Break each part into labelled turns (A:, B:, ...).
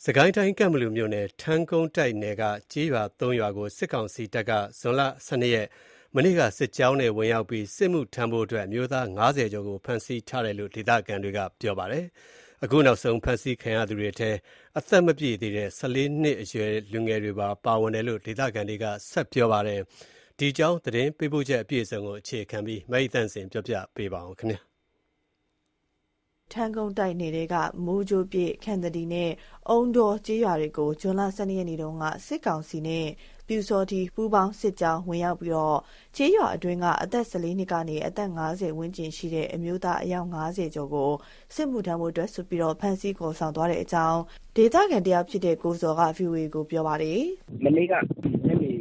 A: စကိုင်းတိုင်းကန့်ဘလူမြို့နယ်ထန်းကုန်းတိုက်နယ်ကကျေးရွာ3ရွာကိုစစ်ကောင်စီတပ်ကဇွန်လ12ရက်မနေ့ကစစ်ကြောင်းနဲ့ဝင်ရောက်ပြီးစစ်မှုထမ်းဖို့အတွက်မျိုးသား90ကျော်ကိုဖမ်းဆီးထားတယ်လို့ဒေသခံတွေကပြောပါတယ်။အခုနောက်ဆုံးဖမ်းဆီးခံရသူတွေထဲအသက်မပြည့်သေးတဲ့14နှစ်အရွယ်လူငယ်တွေပါဝင်တယ်လို့ဒေသခံတွေကဆက်ပြောပါတယ်။ဒီကြောင်းသတင်းပေးပို့ချက်အပြည့်အစုံကိုအခြေခံပြီးမိတ်သန့်စင်ပြောပြပေးပါအောင်ခင်ဗျာ။
B: ထန်းကုန်းတိုက်နယ်ကမိုးကြိုးပြည့်ခန္တတီနဲ့အုံတော်ကျေးရွာတွေကိုဇွန်လ12ရက်နေ့တုန်းကစစ်ကောင်စီနဲ့ပြူစောတိပူးပေါင်းစစ်ကြောင်းဝင်ရောက်ပြီးတော့ကျေးရွာအတွင်းကအသက်14နှစ်ကနေအသက်50ဝန်းကျင်ရှိတဲ့အမျိုးသားအယောက်90ကျော်ကိုစစ်မှုထမ်းဖို့အတွက်ဆိုပြီးတော့ဖမ်းဆီးခေါ်ဆောင်သွားတဲ့အကြောင်းဒေသခံတယောက်ဖြစ်တဲ့ကိုစောက VOA ကိုပြောပါတယ်
C: ။မနေ့ကညနေ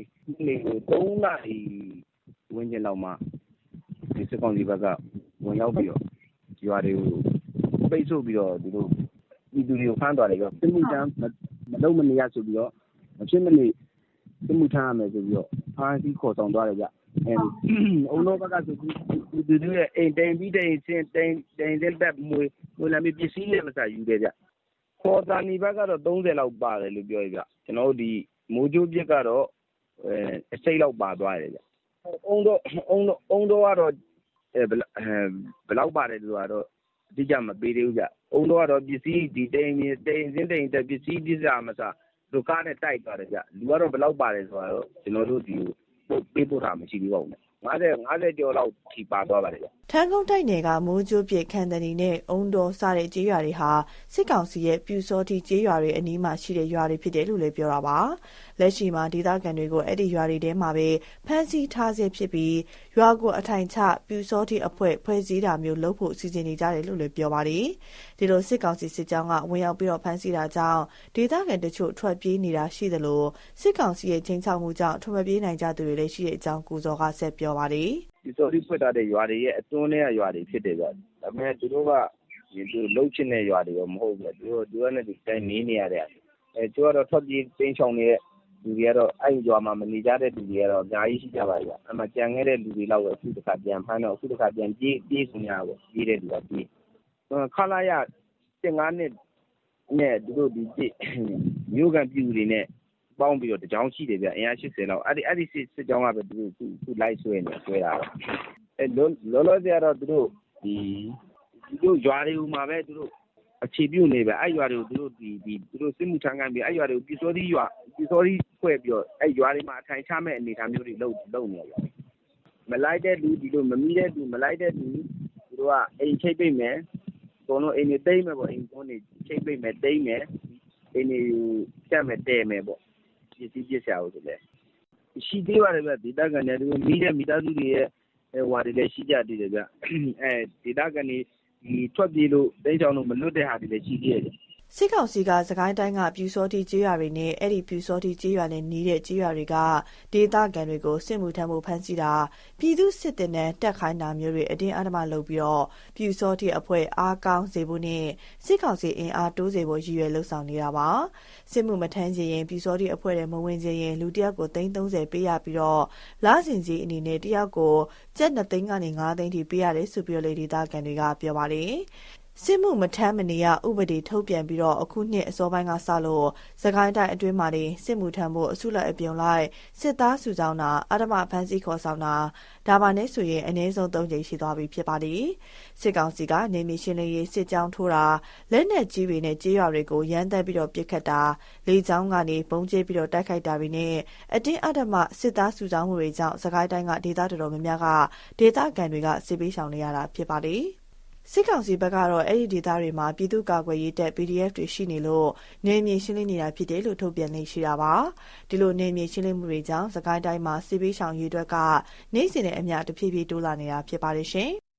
C: 3နာရီဝန်းကျင်လောက်မှာဒီစစ်ကောင်စီဘက်ကဝင်ရောက်ပြီးတော့ရွာတွေကိုပိတ်ဆို့ပြီးတော့သူတို့ပြည်သူတွေကိုဖမ်းသွားတယ်ရောစစ်မှုထမ်းမလုပ်မနေရဆိုပြီးတော့မဖြစ်မနေစစ်မှုထမ်းရမယ်ဆိုပြီးတော့ဖမ်းဆီးခေါ်ဆောင်သွားတယ်ဗျအုံတော့ဘက်ကဆိုပြည်သူတွေရဲ့အိမ်တိုင်ပြီးတိုင်စင်တိုင်တဲ့ဘက်မွေလာပြီးပစ္စည်းတွေမစားယူတယ်ဗျခေါ်တာနေဘက်ကတော့30လောက်ပါတယ်လို့ပြောရဗျကျွန်တော်တို့ဒီမိုးကြိုးပြစ်ကတော့အစိတ်လောက်ပါသွားတယ်ဗျအုံတော့ကတော့ဘယ်လောက်ပါတယ်လို့ကတော့အတိအကျမပေးသေးဘူးဗျအုံတော့ကတော့ပစ္စည်းဒီတိန်စင်းတိန်တဲ့ပစ္စည်းပစ္စည်းမစားလူကားနဲ့တိုက်သွားတယ်ဗျလူကတော့ဘယ်လောက်ပါတယ်ဆိုတော့ကျွန်တော်တို့ဒီပေးပို့တာမရှိသေးပါဘူး50ကျော်လောက်ထိပါသွားပါတယ်ဗျ
B: ထန်းကုန်းတိုက်နယ်ကမိုးကြိုးပြည့်ခန္တနီနဲ့အုံတော်စတဲ့ကျေးရွာတွေဟာစစ်ကောင်စီရဲ့ပြူစောတိကျေးရွာတွေအနီးမှာရှိတဲ့ရွာတွေဖြစ်တယ်လို့လည်းပြောတာပါလက်ရှိမှာဒေသခံတွေကိုအဲ့ဒီရွာတွေထဲမှာပဲဖမ်းဆီးထားဆဲဖြစ်ပြီးရွာကိုအထိုင်ချပြူစောတိအဖွဲ့ဖွဲ့စည်းတာမျိုးလုပ်ဖို့စီစဉ်နေကြတယ်လို့လည်းပြောပါတယ်ဒီလိုစစ်ကောင်စီစစ်ကြောင်းကဝင်ရောက်ပြီးတော့ဖမ်းဆီးတာကြောင့်ဒေသခံတချို့ထွက်ပြေးနေတာရှိသလိုစစ်ကောင်စီရဲ့ချင်းချောက်မှုကြောင့်ထွက်မပြေးနိုင်ကြသူတွေလည်းရှိတဲ့အကြောင်းကိုစောကဆက်ပြောပါတယ်
C: ဒီစော်ဒီဖွင့်ထားတဲ့ရွာတွေရဲ့အတွင်းထဲကရွာတွေဖြစ်တယ်ဗျ။ဒါပေမဲ့သူတို့ကလှုပ်ချင်တဲ့ရွာတွေရောမဟုတ်ဘူး။သူကလည်းဒီတိုင်းနေနေရတဲ့။သူကတော့ထွက်ပြေးတင်းချောင်းနေတဲ့လူတွေကတော့အဲ့ရွာမှာမနေကြတဲ့လူတွေကတော့အများကြီးရှိကြပါဗျ။အဲ့မှာကြံခဲ့တဲ့လူတွေလောက်ပဲအခုတစ်ခါပြန်ဖမ်းတော့အခုတစ်ခါပြန်ပြေးကုန်ရပါပြေးတဲ့လူကပြေး။ခလာရ15နှစ်နဲ့သူတို့ဒီမျိုးကန်ပြူတွေနဲ့ပေါင်းပြီးတော့တကြောင်ရှိတယ်ဗျအင်အား80လောက်အဲ့ဒီစစ်ကြောင်းကပဲသူလိုက်ဆွဲတာလောလောဆယ်ကတော့သူတို့ရွာတွေကိုမှာပဲသူတို့အခြေပြုနေပဲအဲ့ရွာတွေကိုသူတို့စစ်မှုထမ်းခံပြီးအဲ့ရွာတွေကိုပြစောတိဖွဲ့ပြီးတော့အဲ့ရွာတွေမှာအထိုင်ချမဲ့အနေအထားမျိုးတွေလုပ်နေရမလိုက်တဲ့လူဒီလိုမမီတဲ့လူမလိုက်တဲ့လူသူတို့ကအိမ်ချိတ်ပိတ်မယ်အကုန်လုံးအိမ်တွေတိမ့်မယ်ပေါ့အိမ်ကုန်းတွေချိတ်ပိတ်မယ်တိမ့်မယ်အိမ်တွေချက်မယ်တဲမယ်ပေါ့ပစ္စည်းပစ္စယဟုတ်တယ်ရှိသေးပါတယ်ဗျဒေသခံတွေတို့မိတဲ့မိသားစုတွေရဲ့ဟွာတွေလည်းရှိကြသေးတယ်ဗျဒေသခံတွေဒီထွက်ပြေးလို့တိတ်ချောင်းလို့မလွတ်တဲ့ဟာတွေလည်းရှိသေးတယ်
B: စစ်ကောင်စီကစကိုင်းတိုင်းကပြူစောတိကျေးရွာတွေနဲ့အဲ့ဒီပြူစောတိကျေးရွာနဲ့နီးတဲ့ကျေးရွာတွေကဒေသခံတွေကိုစစ်မှုထမ်းဖို့ဖမ်းဆီးတာပြည်သူစစ်တပ်နဲ့တက်ခိုင်းတာမျိုးတွေအတင်းအဓမ္မလုပ်ပြီးတော့ပြူစောတိအဖွဲ့အားကောင်းစေဖို့နဲ့စစ်ကောင်စီအင်အားတိုးစေဖို့ရည်ရွယ်လှုပ်ဆောင်နေတာပါစစ်မှုမထမ်းခြင်းရင်ပြူစောတိအဖွဲ့တွေမဝင်ခြင်းရင်လူတစ်ယောက်ကို330ပေးရပြီးတော့လစဉ်စီအနေနဲ့တစ်ယောက်ကိုကျပ်2သိန်းကနေ5သိန်းထိပေးရတယ်ဆိုပြီးတော့လေဒေသခံတွေကပြောပါတယ်စစ်မှုမထမ်းမနေရဥပဒေထုတ်ပြန်ပြီးတော့အခုနှစ်အစောပိုင်းကစလို့စကိုင်းတိုင်းအတွင်းမှာနေစစ်မှုထမ်းဖို့အစုလိုက်အပြုံလိုက်စစ်သားစုဆောင်းတာအဓမ္မဖမ်းဆီးခေါ်ဆောင်တာဒါပါနဲ့ဆိုရင်အနည်းဆုံး3ကြိမ်ရှိသွားပြီဖြစ်ပါတယ်စစ်ကောင်စီကနေမြေရှင်းလင်းရေးစစ်ကြောင်းထိုးတာလက်နက်ကြီးတွေနဲ့ကြေးရွာတွေကိုရမ်းသမ်းပြီးတော့ပစ်ခတ်တာလေကြောင်းကနေပုံကျဲပြီးတော့တိုက်ခိုက်တာတွေနဲ့အတင်းအဓမ္မစစ်သားစုဆောင်းမှုတွေကြောင့်စကိုင်းတိုင်းကဒေသတော်တော်များများကဒေသခံတွေကစစ်ပေးရှောင်နေရတာဖြစ်ပါတယ်စစ်ကောင်စီဘက်ကတော့အဲ့ဒီဒေသတွေမှာပြည်သူ့ကာကွယ်ရေးတပ် PDF တွေရှိနေလို့နေမြေရှင်းလင်းနေတာဖြစ်တယ်လို့ထုတ်ပြန်နေရှိတာပါဒီလိုနေမြေရှင်းလင်းမှုတွေကြောင့်စကိုင်းတိုင်းမှာစစ်ပေးရှောင်ရေးအတွက်ကနေ့စဉ်နဲ့အမျှတဖြည်းဖြည်းတိုးလာနေတာဖြစ်ပါတယ်ရှင်